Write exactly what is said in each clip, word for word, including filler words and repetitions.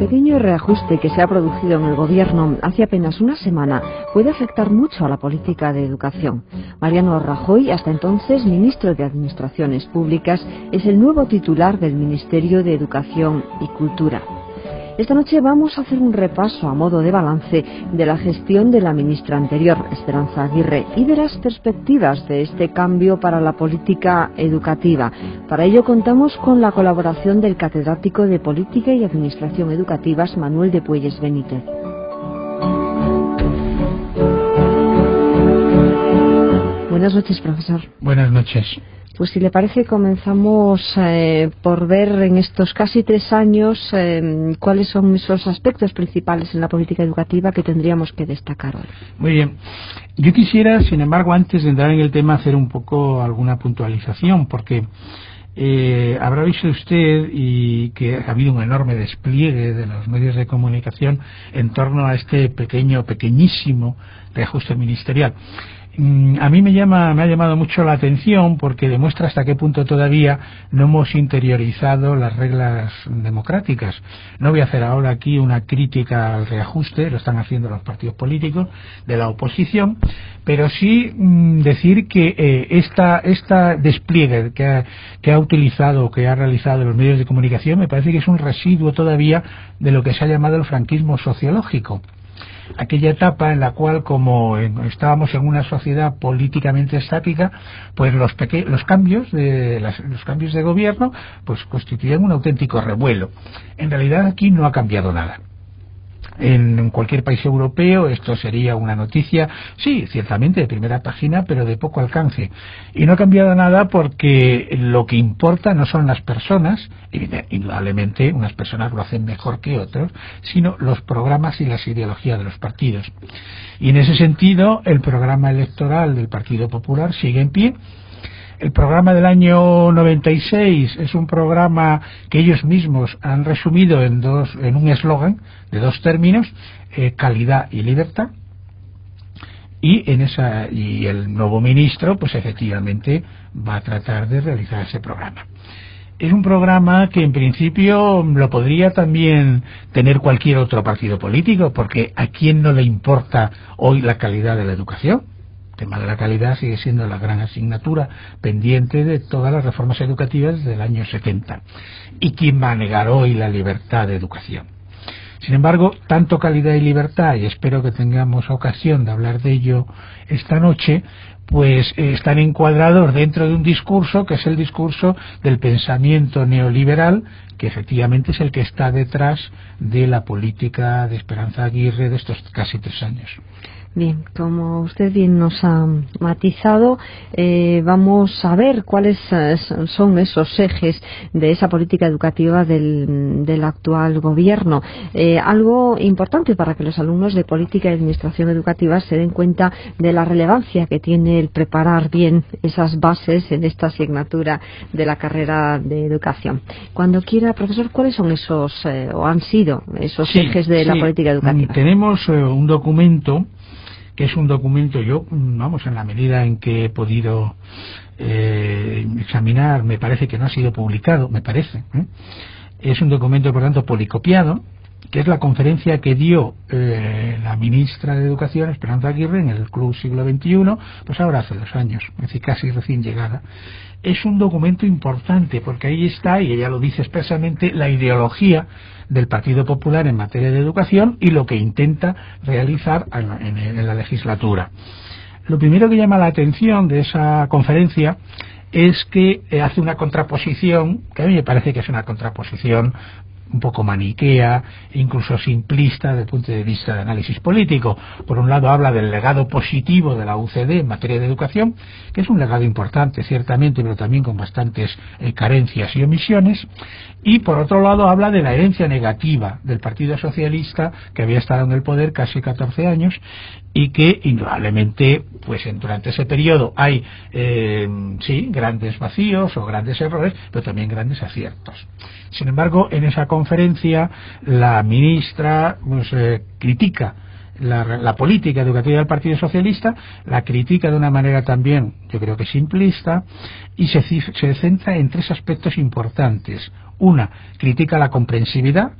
pequeño reajuste que se ha producido en el Gobierno hace apenas una semana puede afectar mucho a la política de educación. Mariano Rajoy, hasta entonces ministro de Administraciones Públicas, es el nuevo titular del Ministerio de Educación y Cultura. Esta noche vamos a hacer un repaso a modo de balance de la gestión de la ministra anterior, Esperanza Aguirre, y de las perspectivas de este cambio para la política educativa. Para ello contamos con la colaboración del catedrático de Política y Administración Educativas, Manuel de Puelles Benítez. Buenas noches, profesor. Buenas noches. Pues si le parece, comenzamos eh, por ver en estos casi tres años eh, cuáles son esos aspectos principales en la política educativa que tendríamos que destacar hoy. Muy bien. Yo quisiera, sin embargo, antes de entrar en el tema, hacer un poco alguna puntualización, porque eh, habrá visto usted y que ha habido un enorme despliegue de los medios de comunicación en torno a este pequeño, pequeñísimo reajuste ministerial. A mí me llama, me ha llamado mucho la atención porque demuestra hasta qué punto todavía no hemos interiorizado las reglas democráticas. No voy a hacer ahora aquí una crítica al reajuste, lo están haciendo los partidos políticos de la oposición, pero sí mmm, decir que eh, esta, esta despliegue que ha, que ha utilizado, que ha realizado los medios de comunicación, me parece que es un residuo todavía de lo que se ha llamado el franquismo sociológico. Aquella etapa en la cual, como estábamos en una sociedad políticamente estática, pues los peque los cambios de las, los cambios de gobierno pues constituían un auténtico revuelo. En realidad aquí no ha cambiado nada. En cualquier país europeo esto sería una noticia, sí, ciertamente de primera página, pero de poco alcance. Y no ha cambiado nada porque lo que importa no son las personas, indudablemente unas personas lo hacen mejor que otros, sino los programas y las ideologías de los partidos. Y en ese sentido, el programa electoral del Partido Popular sigue en pie. El programa del año noventa y seis es un programa que ellos mismos han resumido en dos, en un eslogan de dos términos, eh, calidad y libertad. Y en esa y el nuevo ministro, pues efectivamente va a tratar de realizar ese programa. Es un programa que en principio lo podría también tener cualquier otro partido político, porque ¿a quién no le importa hoy la calidad de la educación? El tema de la calidad sigue siendo la gran asignatura pendiente de todas las reformas educativas desde el año setenta. ¿Y quién va a negar hoy la libertad de educación? Sin embargo, tanto calidad y libertad, y espero que tengamos ocasión de hablar de ello esta noche, pues eh, están encuadrados dentro de un discurso que es el discurso del pensamiento neoliberal, que efectivamente es el que está detrás de la política de Esperanza Aguirre de estos casi tres años. Bien, como usted bien nos ha matizado, eh, vamos a ver cuáles son esos ejes de esa política educativa del, del actual gobierno. Eh, algo importante para que los alumnos de política y administración educativa se den cuenta de la relevancia que tiene el preparar bien esas bases en esta asignatura de la carrera de educación. Cuando quiera, profesor, ¿cuáles son esos, eh, o han sido esos sí, ejes de sí. la política educativa? Tenemos eh, un documento que es un documento, yo, vamos, en la medida en que he podido eh, examinar, me parece que no ha sido publicado, me parece, ¿eh? Es un documento, por tanto, policopiado, que es la conferencia que dio eh, la ministra de Educación, Esperanza Aguirre, en el Club Siglo veintiuno, pues ahora hace dos años, es decir, casi recién llegada. Es un documento importante porque ahí está, y ella lo dice expresamente, la ideología del Partido Popular en materia de educación y lo que intenta realizar en, en, en la legislatura. Lo primero que llama la atención de esa conferencia es que hace una contraposición, que a mí me parece que es una contraposición un poco maniquea, incluso simplista desde el punto de vista de análisis político. Por un lado habla del legado positivo de la U C D en materia de educación, que es un legado importante ciertamente, pero también con bastantes eh, carencias y omisiones, y por otro lado habla de la herencia negativa del Partido Socialista, que había estado en el poder casi catorce años y que indudablemente pues en, durante ese periodo hay eh, sí, grandes vacíos o grandes errores, pero también grandes aciertos. Sin embargo, en esa conferencia la ministra pues, eh, critica la, la política educativa del Partido Socialista, la critica de una manera también, yo creo que simplista, y se, se centra en tres aspectos importantes. Una, critica la comprensividad,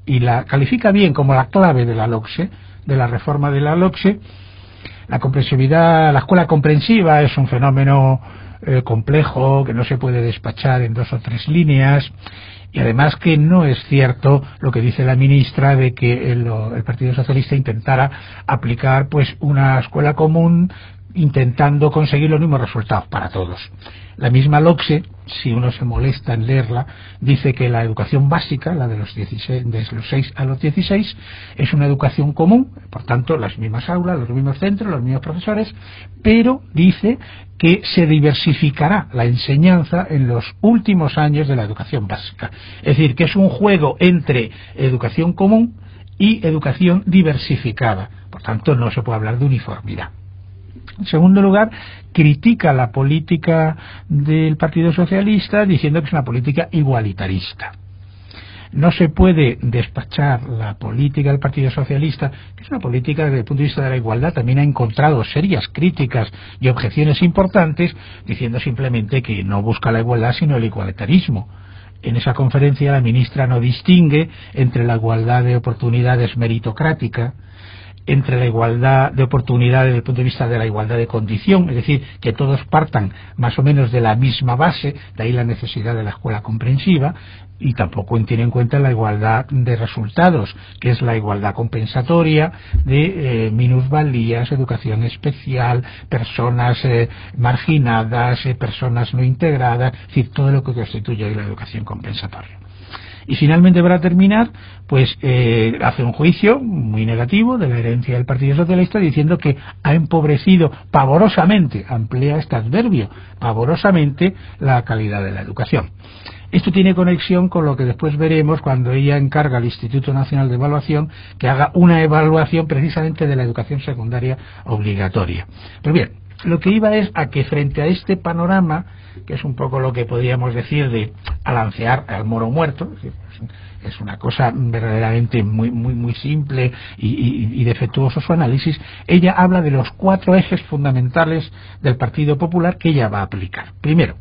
y la califica bien como la clave de la LOCSE, de la reforma de la LOCSE. La comprensividad, la escuela comprensiva es un fenómeno eh, complejo que no se puede despachar en dos o tres líneas, y además que no es cierto lo que dice la ministra de que el, el Partido Socialista intentara aplicar pues una escuela común intentando conseguir los mismos resultados para todos. La misma LOCSE, si uno se molesta en leerla, dice que la educación básica, la de los dieciséis, desde los seis a los dieciséis, es una educación común, por tanto las mismas aulas, los mismos centros, los mismos profesores, pero dice que se diversificará la enseñanza en los últimos años de la educación básica. Es decir, que es un juego entre educación común y educación diversificada. Por tanto, no se puede hablar de uniformidad. En segundo lugar, critica la política del Partido Socialista diciendo que es una política igualitarista. No se puede despachar la política del Partido Socialista, que es una política desde el punto de vista de la igualdad, también ha encontrado serias críticas y objeciones importantes, diciendo simplemente que no busca la igualdad sino el igualitarismo. En esa conferencia la ministra no distingue entre la igualdad de oportunidades meritocrática, entre la igualdad de oportunidades desde el punto de vista de la igualdad de condición, es decir, que todos partan más o menos de la misma base, de ahí la necesidad de la escuela comprensiva, y tampoco tiene en cuenta la igualdad de resultados, que es la igualdad compensatoria de eh, minusvalías, educación especial, personas eh, marginadas, eh, personas no integradas, es decir, todo lo que constituye hoy la educación compensatoria. Y finalmente, para terminar, pues eh, hace un juicio muy negativo de la herencia del Partido Socialista, diciendo que ha empobrecido pavorosamente, emplea este adverbio, pavorosamente la calidad de la educación. Esto tiene conexión con lo que después veremos cuando ella encarga al Instituto Nacional de Evaluación que haga una evaluación precisamente de la educación secundaria obligatoria. Pero bien, lo que iba es a que frente a este panorama, que es un poco lo que podríamos decir de alancear al moro muerto, es una cosa verdaderamente muy muy muy simple y, y, y defectuoso su análisis, ella habla de los cuatro ejes fundamentales del Partido Popular que ella va a aplicar. Primero,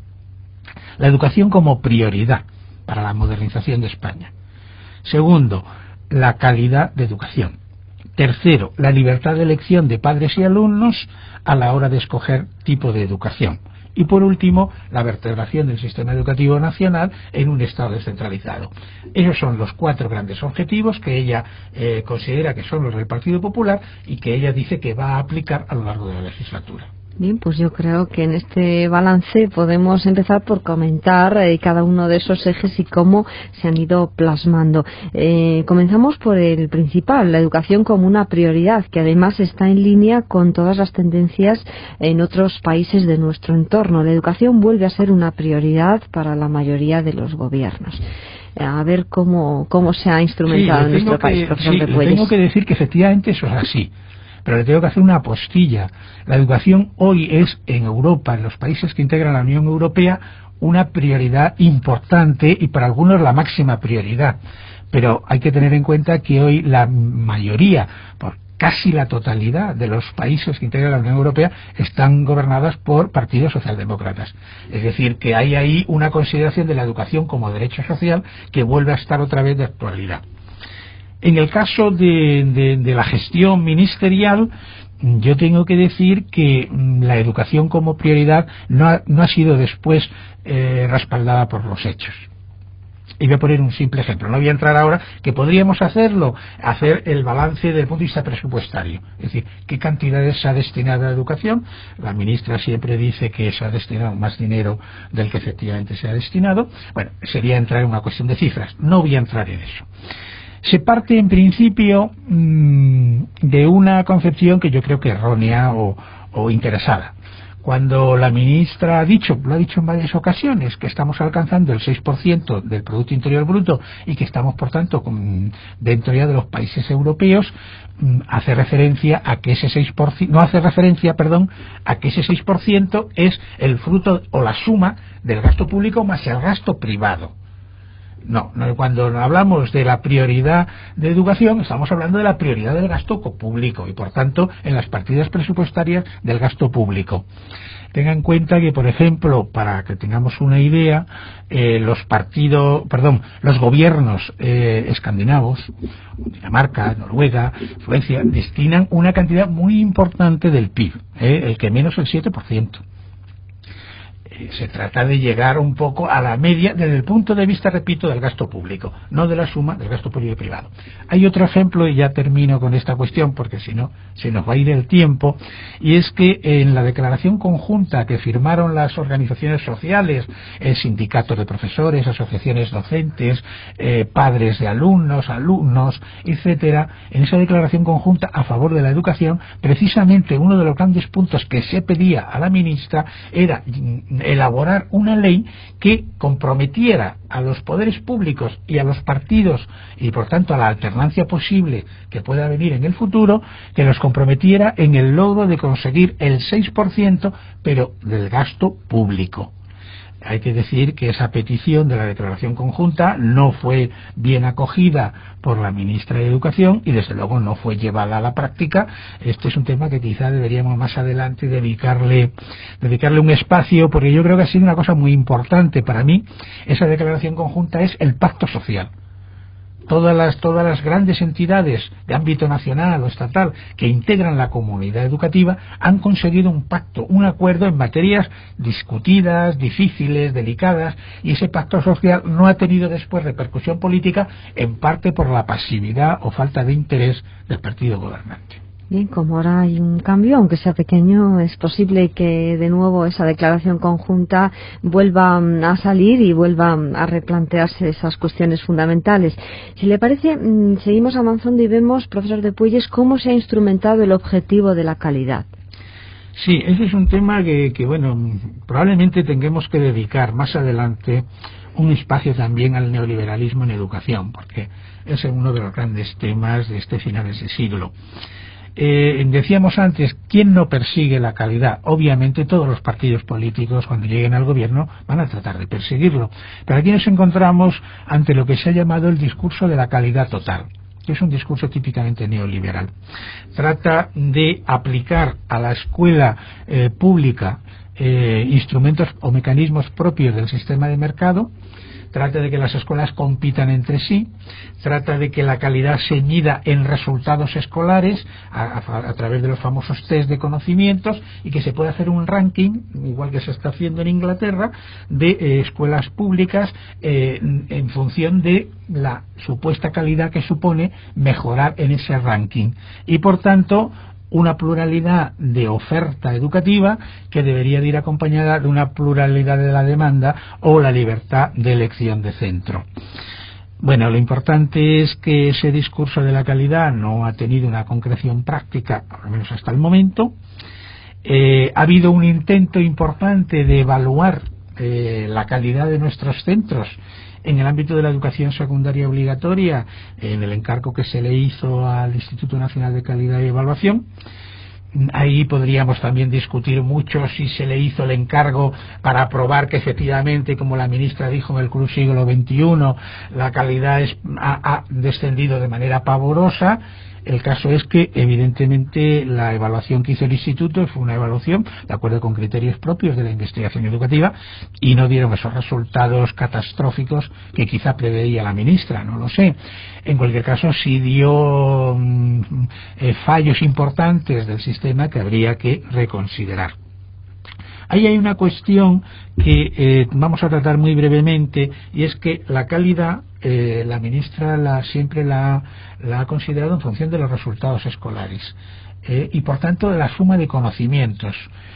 la educación como prioridad para la modernización de España. Segundo, la calidad de educación. Tercero, la libertad de elección de padres y alumnos a la hora de escoger tipo de educación. Y por último, la vertebración del sistema educativo nacional en un Estado descentralizado. Esos son los cuatro grandes objetivos que ella eh, considera que son los del Partido Popular y que ella dice que va a aplicar a lo largo de la legislatura. Bien, pues yo creo que en este balance podemos empezar por comentar eh, cada uno de esos ejes y cómo se han ido plasmando. Eh, comenzamos por el principal, la educación como una prioridad, que además está en línea con todas las tendencias en otros países de nuestro entorno. La educación vuelve a ser una prioridad para la mayoría de los gobiernos. A ver cómo, cómo se ha instrumentado sí, en nuestro que, país, profesor sí, Repuelles. Tengo que decir que efectivamente eso es así. Pero le tengo que hacer una apostilla. La educación hoy es, en Europa, en los países que integran la Unión Europea, una prioridad importante y para algunos la máxima prioridad. Pero hay que tener en cuenta que hoy la mayoría, por casi la totalidad de los países que integran la Unión Europea, están gobernadas por partidos socialdemócratas. Es decir, que hay ahí una consideración de la educación como derecho social que vuelve a estar otra vez de actualidad. En el caso de, de, de la gestión ministerial, yo tengo que decir que la educación como prioridad no ha, no ha sido después eh, respaldada por los hechos. Y voy a poner un simple ejemplo. No voy a entrar ahora, que podríamos hacerlo, hacer el balance desde el punto de vista presupuestario. Es decir, qué cantidades se ha destinado a la educación. La ministra siempre dice que se ha destinado más dinero del que efectivamente se ha destinado. Bueno, sería entrar en una cuestión de cifras. No voy a entrar en eso. Se parte en principio mmm, de una concepción que yo creo que errónea o, o interesada. Cuando la ministra ha dicho, lo ha dicho en varias ocasiones, que estamos alcanzando el seis por ciento del Producto Interior Bruto y que estamos, por tanto, con, dentro ya de los países europeos, mmm, hace referencia a que ese seis por ciento, no hace referencia, perdón, a que ese seis por ciento es el fruto o la suma del gasto público más el gasto privado. No, no, cuando hablamos de la prioridad de educación, estamos hablando de la prioridad del gasto público y, por tanto, en las partidas presupuestarias del gasto público. Tenga en cuenta que, por ejemplo, para que tengamos una idea, eh, los partidos, perdón, los gobiernos eh, escandinavos, Dinamarca, Noruega, Suecia, destinan una cantidad muy importante del P I B, eh, el que menos el siete por ciento. Se trata de llegar un poco a la media desde el punto de vista, repito, del gasto público, no de la suma del gasto público y privado. Hay otro ejemplo, y ya termino con esta cuestión porque si no se nos va a ir el tiempo, y es que en la declaración conjunta que firmaron las organizaciones sociales, eh, sindicatos de profesores, asociaciones docentes, eh, padres de alumnos, alumnos, etcétera, en esa declaración conjunta a favor de la educación, precisamente uno de los grandes puntos que se pedía a la ministra era elaborar una ley que comprometiera a los poderes públicos y a los partidos y por tanto a la alternancia posible que pueda venir en el futuro, que los comprometiera en el logro de conseguir el seis por ciento pero del gasto público. Hay que decir que esa petición de la declaración conjunta no fue bien acogida por la ministra de Educación y desde luego no fue llevada a la práctica. Este es un tema que quizá deberíamos más adelante dedicarle, dedicarle un espacio, porque yo creo que ha sido una cosa muy importante para mí. Esa declaración conjunta es el pacto social. Todas las, todas las grandes entidades de ámbito nacional o estatal que integran la comunidad educativa han conseguido un pacto, un acuerdo en materias discutidas, difíciles, delicadas, y ese pacto social no ha tenido después repercusión política, en parte por la pasividad o falta de interés del partido gobernante. Bien, como ahora hay un cambio, aunque sea pequeño, es posible que de nuevo esa declaración conjunta vuelva a salir y vuelva a replantearse esas cuestiones fundamentales. Si le parece, seguimos avanzando y vemos, profesor de Puelles, cómo se ha instrumentado el objetivo de la calidad. Sí, ese es un tema que, que bueno, probablemente tengamos que dedicar más adelante un espacio también al neoliberalismo en educación, porque es uno de los grandes temas de este finales de siglo. Eh, decíamos antes, ¿quién no persigue la calidad? Obviamente todos los partidos políticos cuando lleguen al gobierno van a tratar de perseguirlo, pero aquí nos encontramos ante lo que se ha llamado el discurso de la calidad total, que es un discurso típicamente neoliberal. Trata de aplicar a la escuela eh, pública eh, instrumentos o mecanismos propios del sistema de mercado. Trata de que las escuelas compitan entre sí, trata de que la calidad se mida en resultados escolares a, a, a través de los famosos test de conocimientos y que se pueda hacer un ranking, igual que se está haciendo en Inglaterra, de eh, escuelas públicas eh, en, en función de la supuesta calidad que supone mejorar en ese ranking. Y por tanto, una pluralidad de oferta educativa que debería de ir acompañada de una pluralidad de la demanda o la libertad de elección de centro. Bueno, lo importante es que ese discurso de la calidad no ha tenido una concreción práctica, por lo menos hasta el momento. Eh, ha habido un intento importante de evaluar eh, la calidad de nuestros centros en el ámbito de la educación secundaria obligatoria, en el encargo que se le hizo al Instituto Nacional de Calidad y Evaluación. Ahí podríamos también discutir mucho si se le hizo el encargo para probar que efectivamente, como la ministra dijo en el Club Siglo veintiuno, la calidad es, ha, ha descendido de manera pavorosa. El caso es que evidentemente la evaluación que hizo el instituto fue una evaluación de acuerdo con criterios propios de la investigación educativa y no dieron esos resultados catastróficos que quizá preveía la ministra, no lo sé. En cualquier caso sí dio mm, eh, fallos importantes del sistema que habría que reconsiderar. Ahí hay una cuestión que eh, vamos a tratar muy brevemente, y es que la calidad eh, la ministra la, siempre la, la ha considerado en función de los resultados escolares eh, y por tanto de la suma de conocimientos.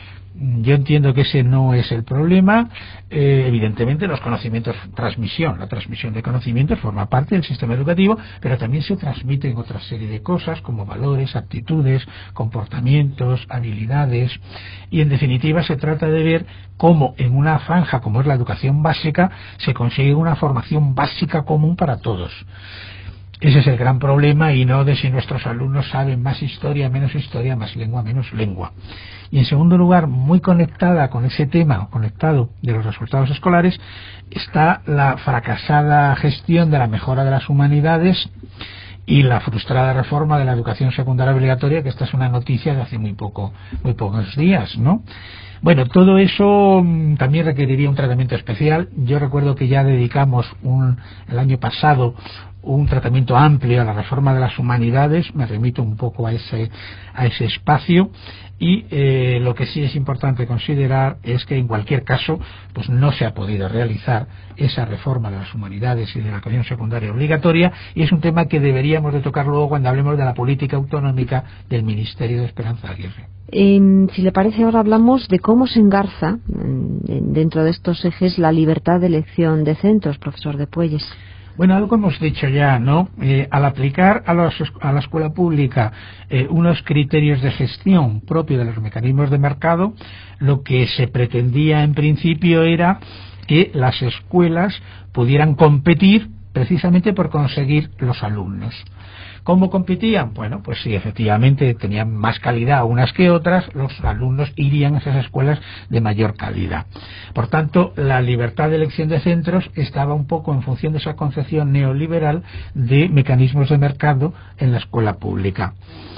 Yo entiendo que ese no es el problema. Eh, evidentemente los conocimientos, transmisión, la transmisión de conocimientos forma parte del sistema educativo, pero también se transmiten otra serie de cosas como valores, actitudes, comportamientos, habilidades, y en definitiva se trata de ver cómo en una franja como es la educación básica se consigue una formación básica común para todos. Ese es el gran problema, y no de si nuestros alumnos saben más historia, menos historia, más lengua, menos lengua. Y en segundo lugar, muy conectada con ese tema, conectado de los resultados escolares, está la fracasada gestión de la mejora de las humanidades y la frustrada reforma de la educación secundaria obligatoria, que esta es una noticia de hace muy poco, muy pocos días, ¿no? Bueno, todo eso mmm, también requeriría un tratamiento especial. Yo recuerdo que ya dedicamos un, el año pasado un tratamiento amplio a la reforma de las humanidades, me remito un poco a ese, a ese espacio, y eh, lo que sí es importante considerar es que en cualquier caso pues no se ha podido realizar esa reforma de las humanidades y de la educación secundaria obligatoria, y es un tema que deberíamos de tocar luego cuando hablemos de la política autonómica del Ministerio de Esperanza Aguirre. Eh, si le parece, ahora hablamos de cómo se engarza dentro de estos ejes la libertad de elección de centros, profesor de Puelles. Bueno, algo hemos dicho ya, ¿no? Eh, al aplicar a, los, a la escuela pública eh, unos criterios de gestión propios de los mecanismos de mercado, lo que se pretendía en principio era que las escuelas pudieran competir precisamente por conseguir los alumnos. ¿Cómo competían? Bueno, pues sí, efectivamente tenían más calidad unas que otras, los alumnos irían a esas escuelas de mayor calidad. Por tanto, la libertad de elección de centros estaba un poco en función de esa concepción neoliberal de mecanismos de mercado en la escuela pública.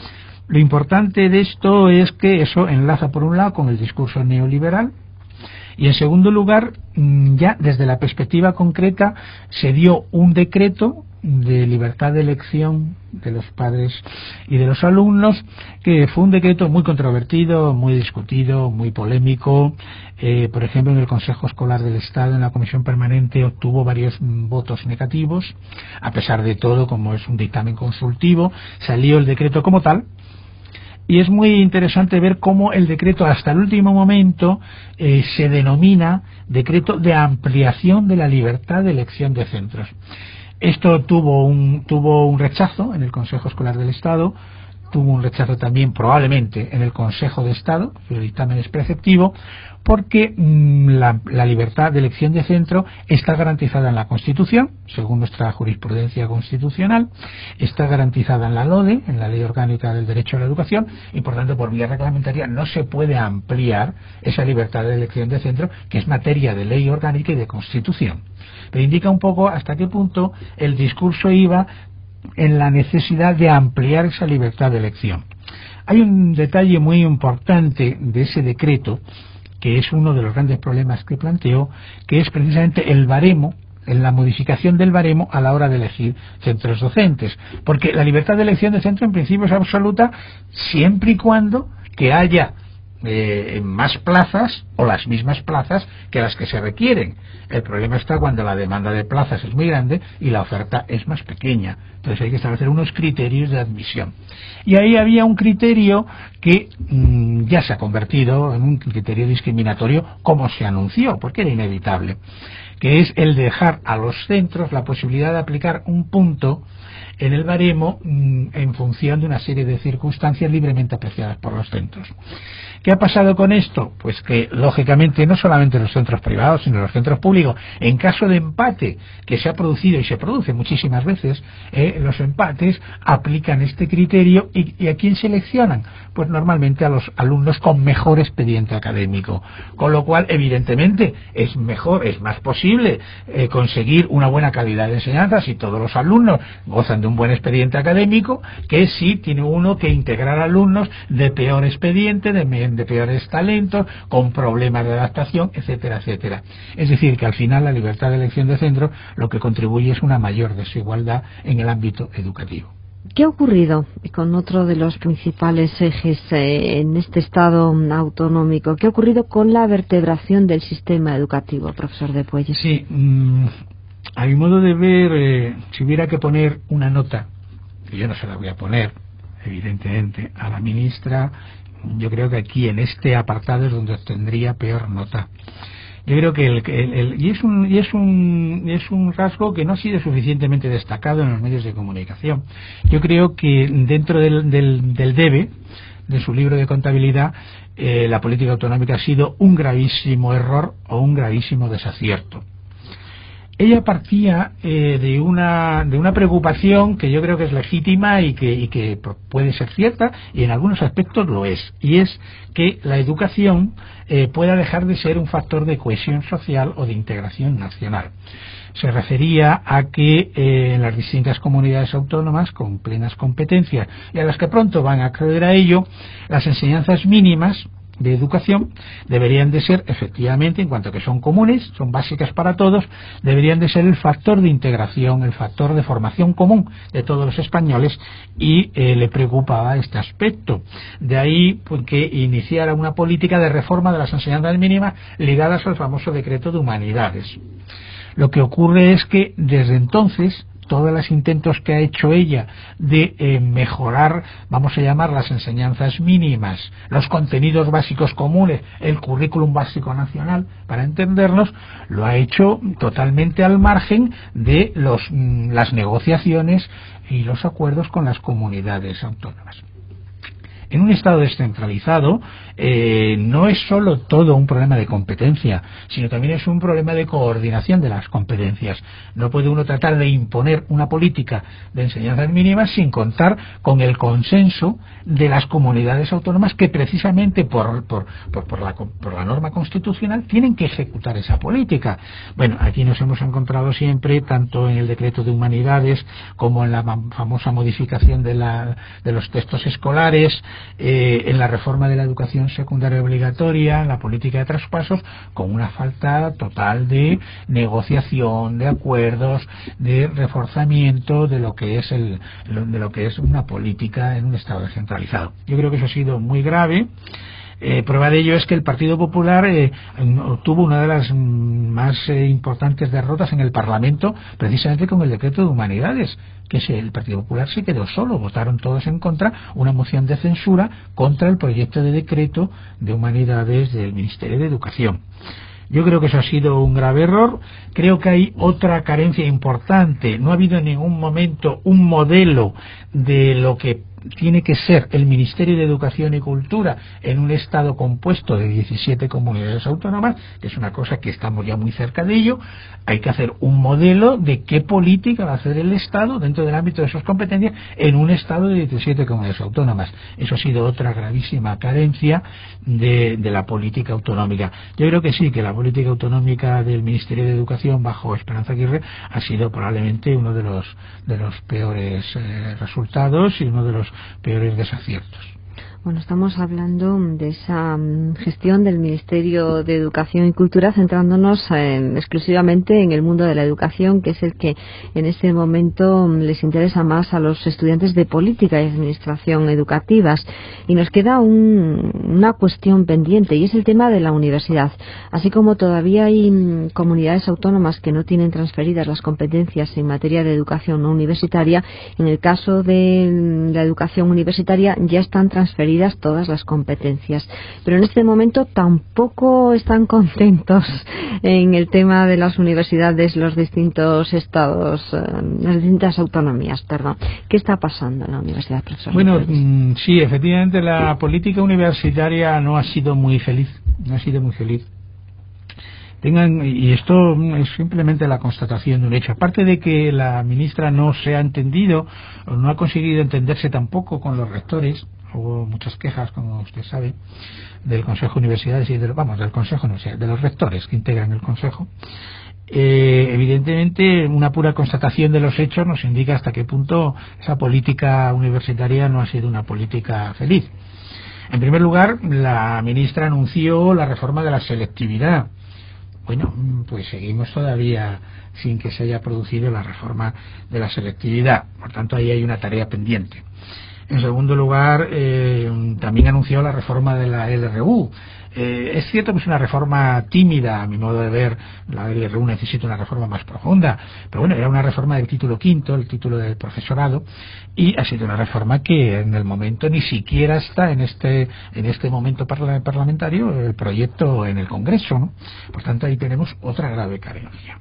Lo importante de esto es que eso enlaza por un lado con el discurso neoliberal, y en segundo lugar, ya desde la perspectiva concreta se dio un decreto de libertad de elección de los padres y de los alumnos, que fue un decreto muy controvertido, muy discutido, muy polémico. Eh, por ejemplo, en el Consejo Escolar del Estado, en la Comisión Permanente, obtuvo varios mm, votos negativos. A pesar de todo, como es un dictamen consultivo, salió el decreto como tal. Y es muy interesante ver cómo el decreto hasta el último momento eh, se denomina decreto de ampliación de la libertad de elección de centros. Esto tuvo un, tuvo un rechazo en el Consejo Escolar del Estado, tuvo un rechazo también probablemente en el Consejo de Estado, el dictamen es preceptivo, porque mmm, la, la libertad de elección de centro está garantizada en la Constitución, según nuestra jurisprudencia constitucional, está garantizada en la LODE, en la Ley Orgánica del Derecho a la Educación, y por tanto por vía reglamentaria no se puede ampliar esa libertad de elección de centro, que es materia de ley orgánica y de Constitución. Pero indica un poco hasta qué punto el discurso iba en la necesidad de ampliar esa libertad de elección. Hay un detalle muy importante de ese decreto, que es uno de los grandes problemas que planteó, que es precisamente el baremo, en la modificación del baremo a la hora de elegir centros docentes, porque la libertad de elección de centro en principio es absoluta siempre y cuando que haya Eh, más plazas o las mismas plazas que las que se requieren. El problema está cuando la demanda de plazas es muy grande y la oferta es más pequeña. Entonces hay que establecer unos criterios de admisión. Y ahí había un criterio que mmm, ya se ha convertido en un criterio discriminatorio, como se anunció, porque era inevitable, que es el dejar a los centros la posibilidad de aplicar un punto en el baremo mmm, en función de una serie de circunstancias libremente apreciadas por los centros. ¿Qué ha pasado con esto? Pues que, lógicamente, no solamente los centros privados, sino los centros públicos, en caso de empate, que se ha producido y se produce muchísimas veces, eh, los empates aplican este criterio y, y ¿a quién seleccionan? Pues normalmente a los alumnos con mejor expediente académico. Con lo cual, evidentemente, es mejor, es más posible eh, conseguir una buena calidad de enseñanza si todos los alumnos gozan de un buen expediente académico, que si tiene uno que integrar alumnos de peor expediente, de de peores talentos, con problemas de adaptación, etcétera, etcétera. Es decir, que al final la libertad de elección de centro lo que contribuye es una mayor desigualdad en el ámbito educativo. ¿Qué ha ocurrido con otro de los principales ejes eh, en este Estado autonómico? ¿Qué ha ocurrido con la vertebración del sistema educativo, profesor de Puelles? Sí, mmm, a mi modo de ver, eh, si hubiera que poner una nota, que yo no se la voy a poner, evidentemente, a la ministra, yo creo que aquí en este apartado es donde obtendría peor nota. Yo creo que el, el, el y es un y es un es un rasgo que no ha sido suficientemente destacado en los medios de comunicación. Yo creo que dentro del del, del debe, de su libro de contabilidad, eh, la política autonómica ha sido un gravísimo error o un gravísimo desacierto. ella partía eh, de una de una preocupación que yo creo que es legítima y que, y que puede ser cierta, y en algunos aspectos lo es, y es que la educación eh, pueda dejar de ser un factor de cohesión social o de integración nacional. Se refería a que eh, en las distintas comunidades autónomas con plenas competencias y a las que pronto van a acceder a ello, las enseñanzas mínimas de educación deberían de ser, efectivamente, en cuanto que son comunes, son básicas para todos, deberían de ser el factor de integración, el factor de formación común de todos los españoles, y eh, le preocupaba este aspecto. De ahí pues, que iniciara una política de reforma de las enseñanzas mínimas ligadas al famoso decreto de humanidades. Lo que ocurre es que desde entonces todos los intentos que ha hecho ella de eh, mejorar, vamos a llamar, las enseñanzas mínimas, los contenidos básicos comunes, el currículum básico nacional, para entendernos, lo ha hecho totalmente al margen de los, las negociaciones y los acuerdos con las comunidades autónomas. En un Estado descentralizado eh, no es solo todo un problema de competencia, sino también es un problema de coordinación de las competencias. No puede uno tratar de imponer una política de enseñanzas mínimas sin contar con el consenso de las comunidades autónomas que precisamente por, por, por, por, la, por la norma constitucional tienen que ejecutar esa política. Bueno, aquí nos hemos encontrado siempre, tanto en el decreto de humanidades como en la famosa modificación de, la, de los textos escolares, Eh, en la reforma de la educación secundaria obligatoria, en la política de traspasos, con una falta total de negociación, de acuerdos, de reforzamiento de lo que es el, de lo que es una política en un Estado descentralizado. Yo creo que eso ha sido muy grave. Eh, prueba de ello es que el Partido Popular eh, obtuvo una de las más eh, importantes derrotas en el Parlamento precisamente con el decreto de humanidades, que se, el Partido Popular se quedó solo, votaron todos en contra una moción de censura contra el proyecto de decreto de humanidades del Ministerio de Educación. Yo creo que eso ha sido un grave error. Creo que hay otra carencia importante. No ha habido en ningún momento un modelo de lo que tiene que ser el Ministerio de Educación y Cultura en un Estado compuesto de diecisiete comunidades autónomas, que es una cosa que estamos ya muy cerca de ello. Hay que hacer un modelo de qué política va a hacer el Estado dentro del ámbito de sus competencias en un Estado de diecisiete comunidades autónomas. Eso ha sido otra gravísima carencia de, de la política autonómica. Yo creo que sí, que la política autonómica del Ministerio de Educación bajo Esperanza Aguirre ha sido probablemente uno de los, de los peores eh, resultados y uno de los peores desaciertos. Bueno, estamos hablando de esa gestión del Ministerio de Educación y Cultura, centrándonos eh, exclusivamente en el mundo de la educación, que es el que en este momento les interesa más a los estudiantes de política y administración educativas. Y nos queda un, una cuestión pendiente, y es el tema de la universidad. Así como todavía hay comunidades autónomas que no tienen transferidas las competencias en materia de educación no universitaria, en el caso de la educación universitaria ya están transferidas todas las competencias, pero en este momento tampoco están contentos en el tema de las universidades los distintos estados, las distintas autonomías, perdón. ¿Qué está pasando en la universidad, profesor? Bueno, mmm, sí, efectivamente la política universitaria no ha sido muy feliz, no ha sido muy feliz. Tengan, y esto es simplemente la constatación de un hecho, aparte de que la ministra no se ha entendido o no ha conseguido entenderse tampoco con los rectores. Hubo muchas quejas, como usted sabe, del Consejo de Universidades y de, vamos, del Consejo de Universidades, de los rectores que integran el Consejo. Eh, evidentemente, una pura constatación de los hechos nos indica hasta qué punto esa política universitaria no ha sido una política feliz. En primer lugar, la ministra anunció la reforma de la selectividad. Bueno, pues seguimos todavía sin que se haya producido la reforma de la selectividad. Por tanto, ahí hay una tarea pendiente. En segundo lugar, eh, también anunció la reforma de la L R U. Eh, es cierto que es una reforma tímida, a mi modo de ver. La L R U necesita una reforma más profunda, pero bueno, era una reforma del título quinto, el título del profesorado, y ha sido una reforma que en el momento ni siquiera está en este en este momento parla, parlamentario el proyecto en el Congreso, ¿no? Por tanto, ahí tenemos otra grave carencia.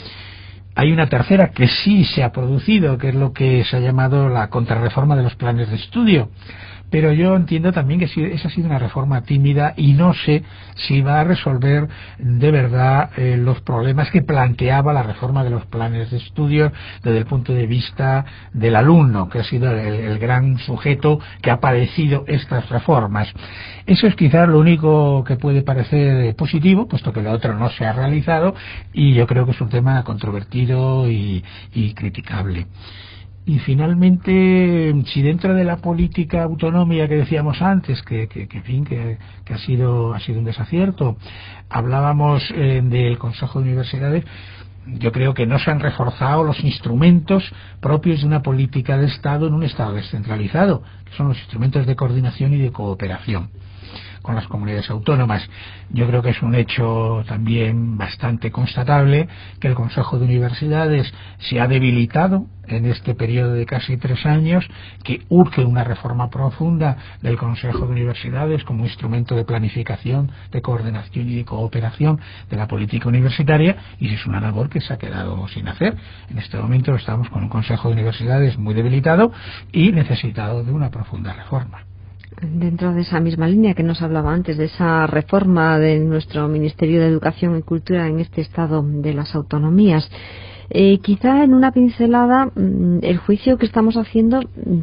Hay una tercera que sí se ha producido, que es lo que se ha llamado la contrarreforma de los planes de estudio, pero yo entiendo también que esa ha sido una reforma tímida y no sé si va a resolver de verdad eh, los problemas que planteaba la reforma de los planes de estudios desde el punto de vista del alumno, que ha sido el, el gran sujeto que ha padecido estas reformas. Eso es quizás lo único que puede parecer positivo, puesto que lo otro no se ha realizado, y yo creo que es un tema controvertido y, y criticable. Y finalmente, si dentro de la política autonómica que decíamos antes, que, que, que en fin, que, que ha sido ha sido un desacierto, hablábamos eh, del Consejo de Universidades, yo creo que no se han reforzado los instrumentos propios de una política de Estado en un Estado descentralizado, que son los instrumentos de coordinación y de cooperación con las comunidades autónomas. Yo creo que es un hecho también bastante constatable que el Consejo de Universidades se ha debilitado en este periodo de casi tres años, que urge una reforma profunda del Consejo de Universidades como instrumento de planificación, de coordinación y de cooperación de la política universitaria, y es una labor que se ha quedado sin hacer. En este momento estamos con un Consejo de Universidades muy debilitado y necesitado de una profunda reforma. Dentro de esa misma línea que nos hablaba antes, de esa reforma de nuestro Ministerio de Educación y Cultura en este estado de las autonomías, eh, quizá en una pincelada el juicio que estamos haciendo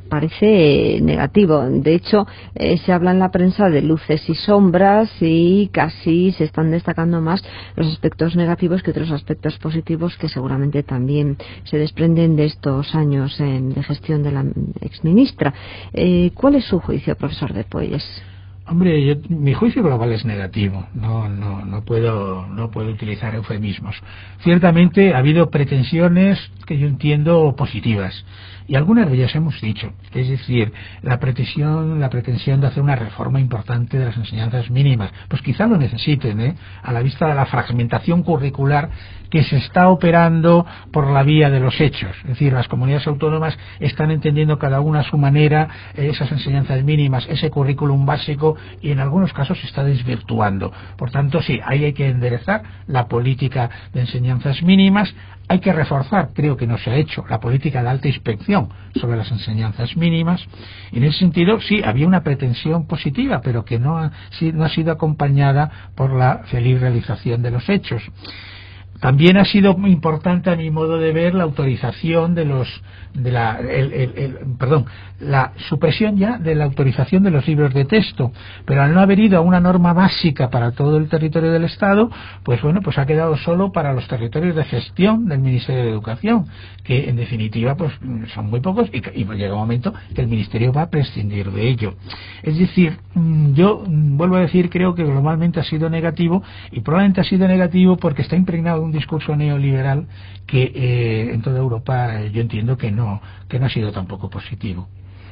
parece negativo. De hecho, eh, se habla en la prensa de luces y sombras y casi se están destacando más los aspectos negativos que otros aspectos positivos que seguramente también se desprenden de estos años eh, de gestión de la exministra. Eh, ¿Cuál es su juicio, profesor de Puelles? Hombre, yo, mi juicio global es negativo. No, no, no puedo, no puedo utilizar eufemismos. Ciertamente ha habido pretensiones que yo entiendo positivas, y algunas de ellas hemos dicho. Es decir, la pretensión, la pretensión de hacer una reforma importante de las enseñanzas mínimas, pues quizá lo necesiten, ¿eh? A la vista de la fragmentación curricular que se está operando por la vía de los hechos. Es decir, las comunidades autónomas están entendiendo cada una a su manera esas enseñanzas mínimas, ese currículum básico, y en algunos casos se está desvirtuando. Por tanto, sí, ahí hay que enderezar la política de enseñanzas mínimas. Hay que reforzar, creo que no se ha hecho, la política de alta inspección sobre las enseñanzas mínimas. Y en ese sentido, sí, había una pretensión positiva, pero que no ha, sí, no ha sido acompañada por la feliz realización de los hechos. También ha sido muy importante, a mi modo de ver, la autorización de los de la el, el, el, perdón la supresión ya de la autorización de los libros de texto, pero al no haber ido a una norma básica para todo el territorio del Estado, pues bueno, pues ha quedado solo para los territorios de gestión del Ministerio de Educación, que en definitiva pues son muy pocos, y, y llega un momento que el Ministerio va a prescindir de ello. Es decir, yo vuelvo a decir, creo que globalmente ha sido negativo, y probablemente ha sido negativo porque está impregnado de un discurso neoliberal que eh, en toda Europa eh, yo entiendo que no que no ha sido tampoco positivo.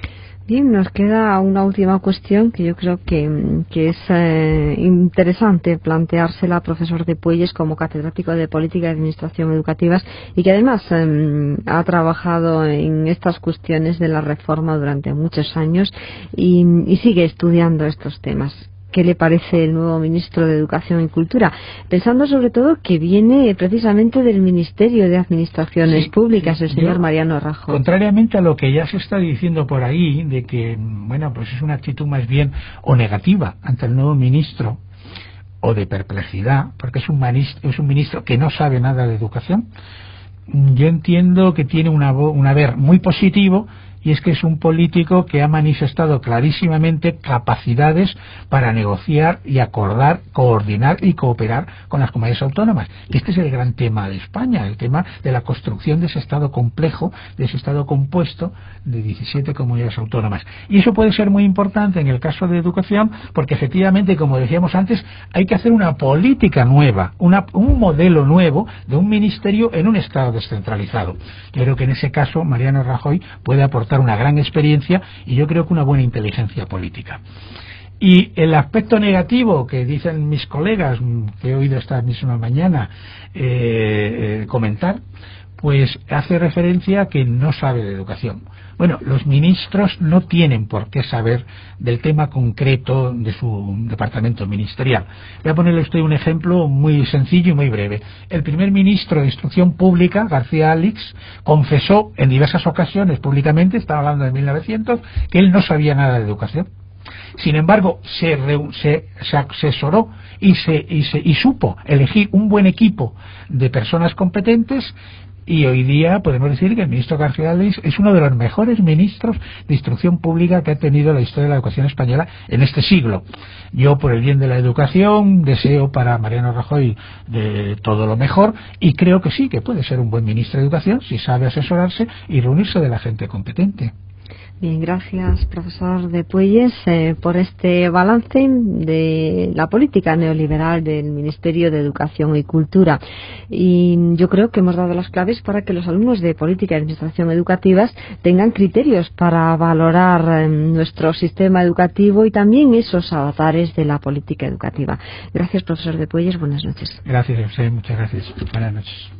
Bien, nos queda una última cuestión que yo creo que, que es eh, interesante planteársela, profesor de Puelles, como catedrático de Política y Administración Educativas, y que además eh, ha trabajado en estas cuestiones de la reforma durante muchos años y, y sigue estudiando estos temas. ¿Qué le parece el nuevo ministro de Educación y Cultura? Pensando sobre todo que viene precisamente del Ministerio de Administraciones sí, Públicas, el señor yo, Mariano Rajoy. Contrariamente a lo que ya se está diciendo por ahí, de que, bueno, pues es una actitud más bien o negativa ante el nuevo ministro, o de perplejidad, porque es un ministro, es un ministro que no sabe nada de educación, yo entiendo que tiene una, un haber muy positivo, y es que es un político que ha manifestado clarísimamente capacidades para negociar y acordar, coordinar y cooperar con las comunidades autónomas. Y este es el gran tema de España, el tema de la construcción de ese Estado complejo, de ese Estado compuesto de diecisiete comunidades autónomas. Y eso puede ser muy importante en el caso de educación, porque efectivamente, como decíamos antes, hay que hacer una política nueva, una, un modelo nuevo de un ministerio en un Estado descentralizado. Yo creo que en ese caso Mariano Rajoy puede aportar una gran experiencia y yo creo que una buena inteligencia política. Y el aspecto negativo que dicen mis colegas, que he oído esta misma mañana eh, eh, comentar, pues hace referencia a que no sabe de educación. Bueno, los ministros no tienen por qué saber del tema concreto de su departamento ministerial. Voy a ponerle a usted un ejemplo muy sencillo y muy breve. El primer ministro de Instrucción Pública, García Alix, confesó en diversas ocasiones públicamente, estaba hablando de mil novecientos, que él no sabía nada de educación. Sin embargo, se, re, se, se asesoró y, se, y, se, y supo elegir un buen equipo de personas competentes, y hoy día podemos decir que el ministro García Alix es uno de los mejores ministros de instrucción pública que ha tenido la historia de la educación española en este siglo. Yo, por el bien de la educación, deseo para Mariano Rajoy de todo lo mejor, y creo que sí, que puede ser un buen ministro de educación si sabe asesorarse y reunirse de la gente competente. Bien, gracias, profesor de Puelles, eh, por este balance de la política neoliberal del Ministerio de Educación y Cultura. Y yo creo que hemos dado las claves para que los alumnos de Política y Administración Educativas tengan criterios para valorar eh, nuestro sistema educativo y también esos avatares de la política educativa. Gracias, profesor de Puelles. Buenas noches. Gracias a usted, muchas gracias. Buenas noches.